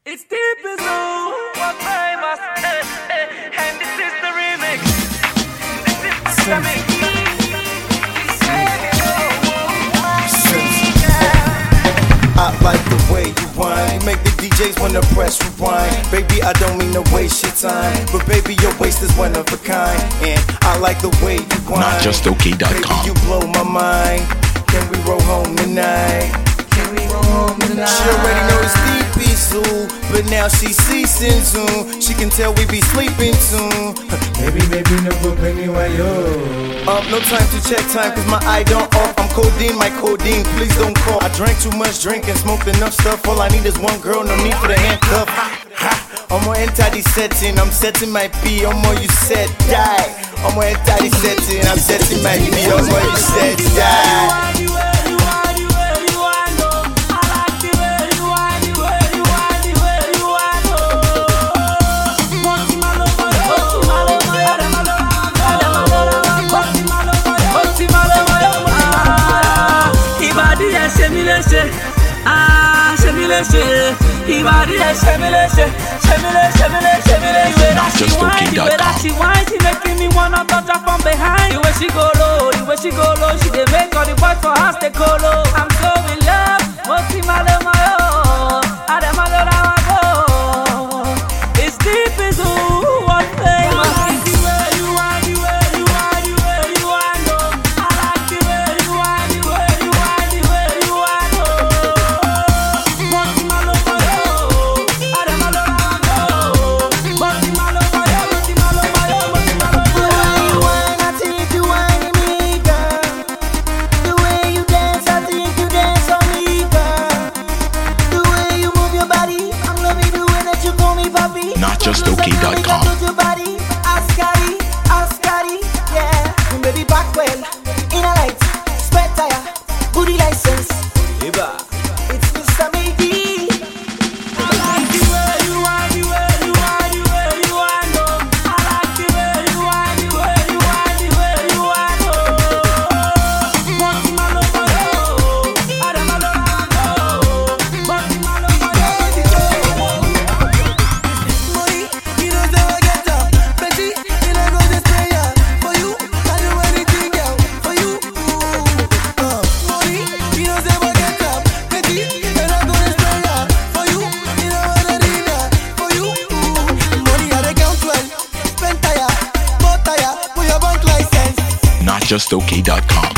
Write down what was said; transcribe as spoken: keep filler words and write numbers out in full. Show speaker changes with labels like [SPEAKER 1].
[SPEAKER 1] It's deep as all what famous, eh, eh, and this is the remix. This is the remix.
[SPEAKER 2] I like the way you whine, make the D Js wanna press rewind. Baby, I don't mean to waste your time, but baby, your waist is one of a kind. And I like the way you whine.
[SPEAKER 3] Not just okay dot com.
[SPEAKER 2] Baby, you blow my mind. Can we roll home tonight?
[SPEAKER 1] Can we roll home tonight?
[SPEAKER 2] She already knows it's deep soon, but now she ceasing soon. She can tell we be sleeping soon. Baby, baby, no go bring me why yo. Up, no time to check time, cause my eye don't off. I'm codeine, my codeine, please don't call. I drank too much drink and smoked enough stuff. All I need is one girl, no need for the handcuff. I'm gonna enter the setting, I'm setting my P. I'm on you said die. I'm gonna enter the setting, I'm setting my P. I'm on you said die.
[SPEAKER 1] Ah, shemileshe, ibadi shemileshe, shemileshe, shemileshe, shemileshe.
[SPEAKER 3] Not just okay dot com.
[SPEAKER 1] The way that she whine, she making me wanna touch her from behind. The way she go low, the way she go low, she dey make all the boys for us they go low. I'm so in love, moti male mayo, ademalo rawago. It's deep as ooh, what famous.
[SPEAKER 3] Not just okay dot com.
[SPEAKER 4] Ascari, Ascari, yeah. Baby back well, inner light, spare tire, booty license.
[SPEAKER 2] Eba.
[SPEAKER 4] It's Mister Miggy.
[SPEAKER 1] I like the way you are, the way you are, the way you are, no. I like the way you are, the way you are, the way you are, no. Monty Malo Malo, Adamalo Malo, Monty Malo Malo.
[SPEAKER 4] Money, you know never get up. Betty, you know go this prayer for you. I do anything, girl, for you. Uh, money, you know never get up. Betty, you know go this prayer for you. You know what I need for you. Money, I dey count well. Spend tire, more tire, for your bank license.
[SPEAKER 3] Not just okay dot com.